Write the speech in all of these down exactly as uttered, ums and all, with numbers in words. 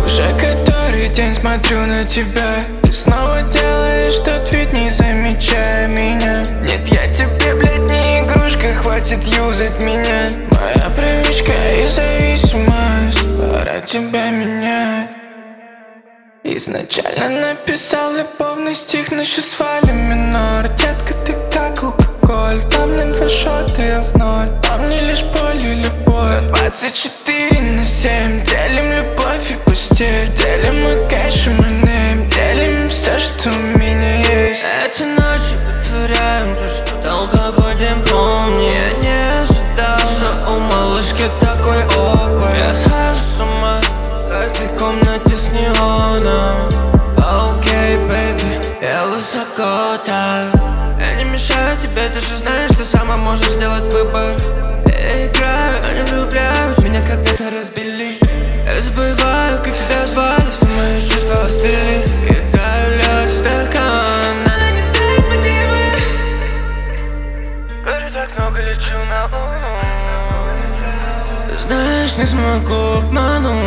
Уже который день смотрю на тебя. Ты снова делаешь тот вид, не замечая меня. Нет, я тебе, блядь, не игрушка, хватит юзать меня. Моя привычка и зависимость, пора тебя менять. Изначально написал любовный стих, но сейчас свалим минор. Детка, ты как алкоголь, во мне два шота, я в ноль. Во мне лишь боль и любовь. Двадцать четыре на семь, делим любовь и постель. Делим мы кэш и мы нейм, делим все, что у меня есть. Эти ночи вытворяем то, что долго будем помнить. Я не ожидал, что у малышки такой опыт. Я схожу с ума в этой комнате с неоном. Окей, бэйби, я высоко так. Я не мешаю тебе, ты же знаешь, ты сама можешь сделать выбор. Я играю, а не влюбляюсь, меня когда-то разбили. Я забываю, как тебя звали, все мои чувства остыли. Кидаю лед в стакан, она не знает мотивы. Говорю, так много лечу на луну. Знаешь, не смогу обмануть.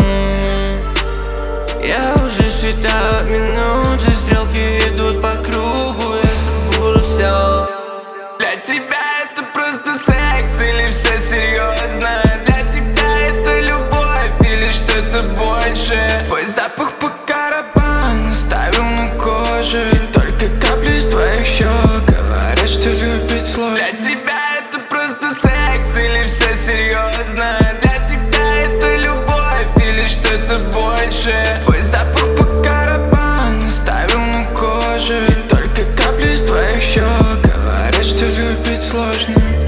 Я уже считаю минуты, стрелки идут по кругу. Я забуду все. Для тебя это просто секс или все серьезно? Для тебя это любовь или что-то больше? Твой запах по карабану оставил на коже. Только капли с твоих щек говорят, что любить сложно. Для тебя это просто секс или все серьезно? Для тебя это любовь или что-то больше? Твой запах по карабану оставил на коже. Только капли с твоих щек говорят, что любить сложно.